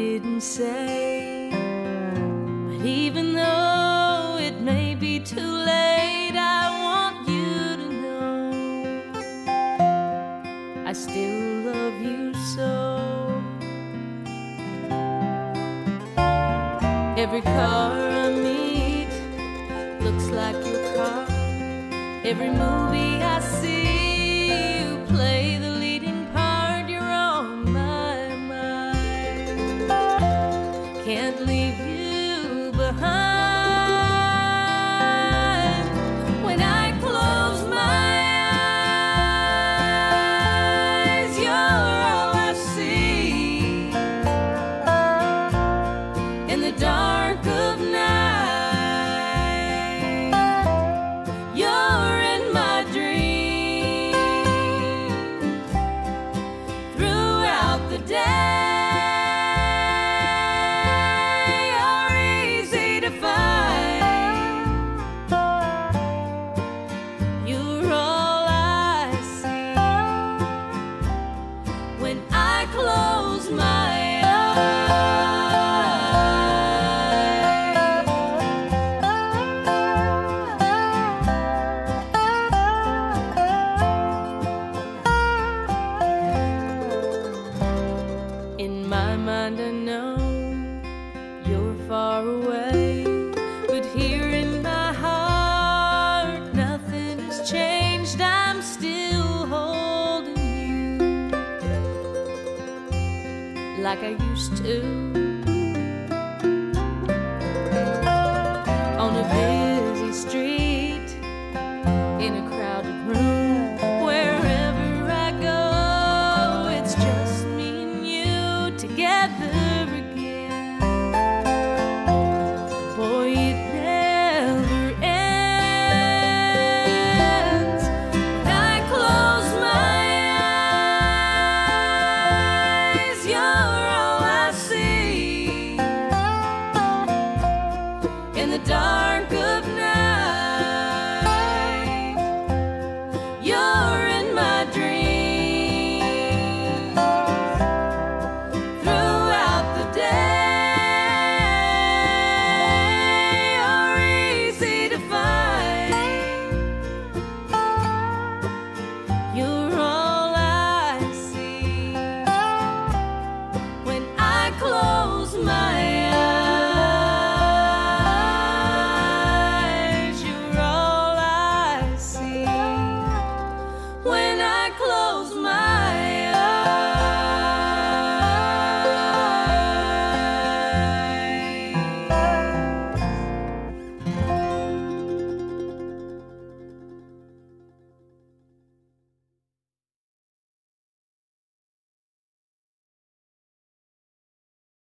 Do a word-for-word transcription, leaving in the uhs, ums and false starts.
didn't say. But even though it may be too late, I want you to know I still love you so. Every car I meet looks like your car. Every movie I see, you play the leading part. You're on my mind. Can't leave you behind. When I close my eyes, you're all I see. In the dark of night, you're in my dream. Throughout the day, you're easy to find. You're all I see when I close my In my mind I know you're far away, but here in my heart nothing has changed. I'm still holding you like I used to.